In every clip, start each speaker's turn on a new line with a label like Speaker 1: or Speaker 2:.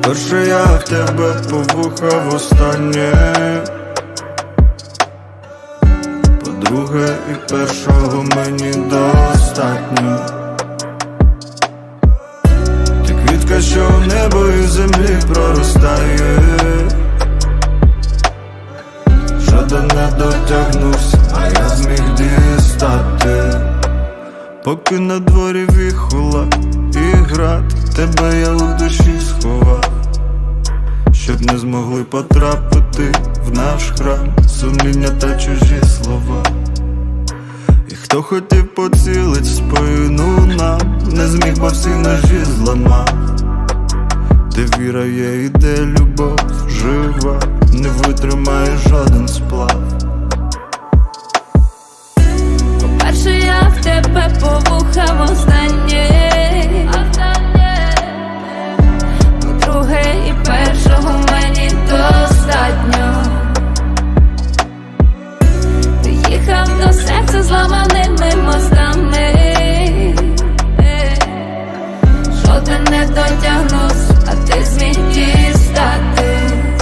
Speaker 1: Перше я в тебе по вуха востаннє. По-друге і першого мені достатньо. Ти квітка, що в небо і землі проростає. Жоден не дотягнувся, а я зміг дістати. Поки на дворі віхола і град, тебе я у душі сховав, щоб не змогли потрапити в наш храм сумління та чужі слова. І хто хотів поцілить в спину нам, не зміг, бо всі ножі зламав. Де віра є і де любов жива, не витримає жоден сплав.
Speaker 2: По-перше, я в тебе по вуха востаннє. По-друге і першого мені достатньо. Ти їхав до серця зламаними мостами. Жоден не дотягнувся, а ти зміг дістати.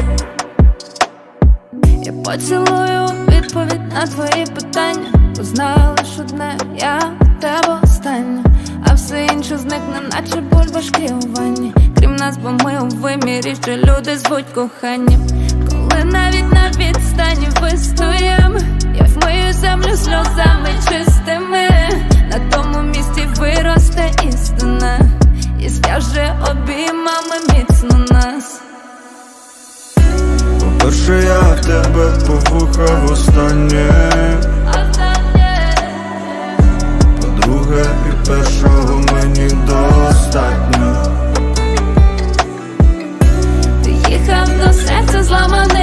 Speaker 2: Я поцілую відповідь на твої питання, бо знаю лиш одне, я в тебе остання, а все інше зникне, наче бульбашки у ванні. Крім нас, бо ми у вимірі, що люди звуть коханням. Коли навіть на відстані вистоїм, я вмию землю сльозами чистими. На тому місці виросте істина і зв'яже обіймами міцно нас.
Speaker 1: По-перше, я в тебе по вуха востаннє. По-друге і першого мені достатньо.
Speaker 2: Ти їхав до серця зламане